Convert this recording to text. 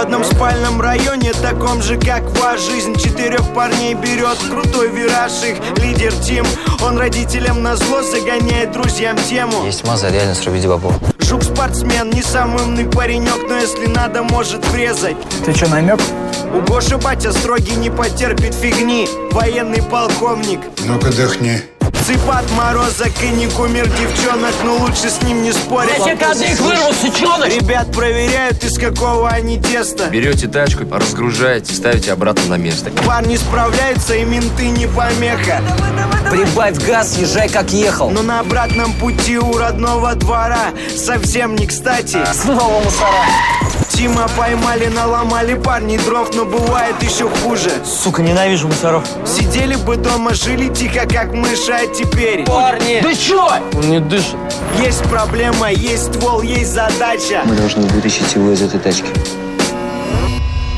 одном спальном районе, таком же, как ваша жизнь. 4 парней берет крутой вираж, их лидер Тим. Он родителям назло загоняет друзьям тему. Есть маза, реально срубить бабу. Жук-спортсмен, не самый умный паренек, но если надо, может врезать. Ты чё, намек? У Гоши батя строгий, не потерпит фигни. Военный полковник. Ну-ка дыхни. Цыпа от мороза, и не кумир девчонок, но лучше с ним не спорить. Я тебе кадык вырву, сучонок! Ребят проверяют, из какого они теста. Берете тачку, разгружаете, ставите обратно на место. Парни справляются, и менты не помеха. Прибавь газ, езжай как ехал. Но на обратном пути у родного двора совсем не кстати. Снова мусора. Тима поймали, наломали парни дров, но бывает еще хуже. Сука, ненавижу мусоров. Сидели бы дома, жили тихо, как мыши, а теперь... Парни! Ты чё? Он не дышит. Есть проблема, есть ствол, есть задача. Мы должны вытащить его из этой тачки.